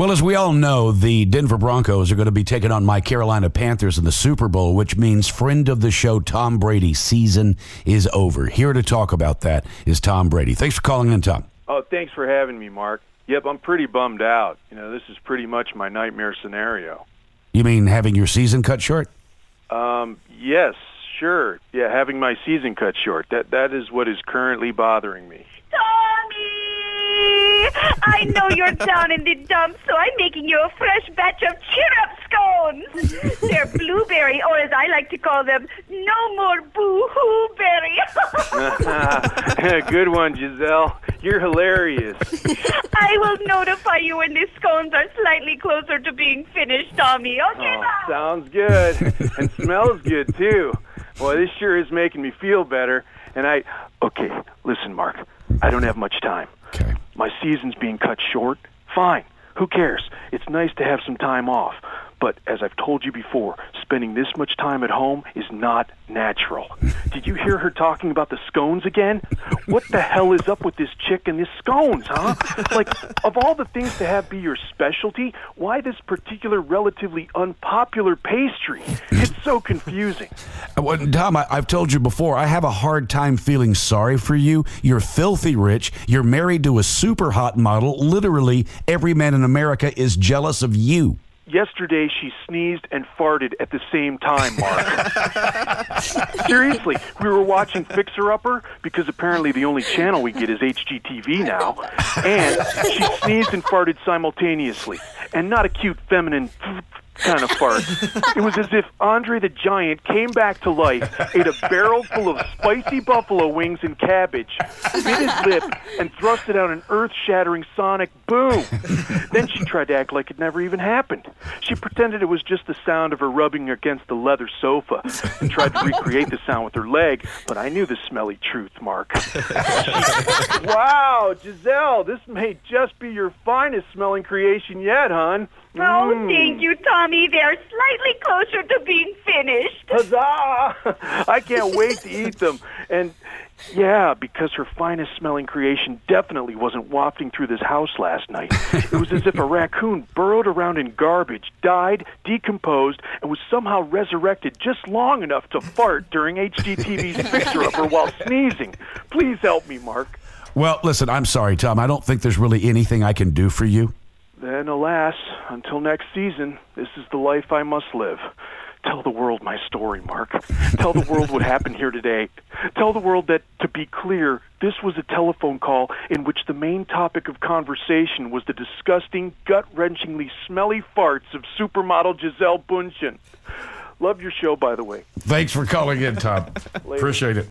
Well, as we all know, the Denver Broncos are going to be taking on my Carolina Panthers in the Super Bowl, which means friend of the show, Tom Brady's season is over. Here to talk about that is Tom Brady. Thanks for calling in, Tom. Oh, thanks for having me, Mark. Yep, I'm pretty bummed out. This is pretty much my nightmare scenario. You mean having your season cut short? Yes, sure. Yeah, having my season cut short. That is what is currently bothering me. Tommy! I know you're down in the dumps, so I'm making you a fresh batch of cheer-up scones. They're blueberry, or as I like to call them, no more boo-hoo berry. Good one, Giselle. You're hilarious. I will notify you when the scones are slightly closer to being finished, Tommy. Okay, bye. Sounds good. And smells good, too. Boy, this sure is making me feel better. And okay, listen, Mark. I don't have much time. Okay. My season's being cut short. Fine. Who cares? It's nice to have some time off. But as I've told you before, spending this much time at home is not natural. Did you hear her talking about the scones again? What the hell is up with this chick and these scones, huh? Like, of all the things to have be your specialty, why this particular relatively unpopular pastry? It's so confusing. Well, Tom, I've told you before, I have a hard time feeling sorry for you. You're filthy rich. You're married to a super hot model. Literally, every man in America is jealous of you. Yesterday, she sneezed and farted at the same time, Mark. Seriously, we were watching Fixer Upper, because apparently the only channel we get is HGTV now, and she sneezed and farted simultaneously, and not a cute feminine kind of fart. It was as if Andre the Giant came back to life, ate a barrel full of spicy buffalo wings and cabbage, bit his lip, and thrusted out an earth-shattering sonic boom. Then she tried to act like it never even happened. She pretended it was just the sound of her rubbing against the leather sofa and tried to recreate the sound with her leg, but I knew the smelly truth, Mark. Wow, Giselle, this may just be your finest smelling creation yet, hon. Oh, thank you, Tommy. They're slightly closer to being finished. Huzzah! I can't wait to eat them. And, yeah, because her finest smelling creation definitely wasn't wafting through this house last night. It was as if a raccoon burrowed around in garbage, died, decomposed, and was somehow resurrected just long enough to fart during HGTV's Fixer Upper while sneezing. Please help me, Mark. Well, listen, I'm sorry, Tom. I don't think there's really anything I can do for you. Then, alas, until next season, this is the life I must live. Tell the world my story, Mark. Tell the world what happened here today. Tell the world that, to be clear, this was a telephone call in which the main topic of conversation was the disgusting, gut-wrenchingly smelly farts of supermodel Giselle Bundchen. Love your show, by the way. Thanks for calling in, Tom. Appreciate it.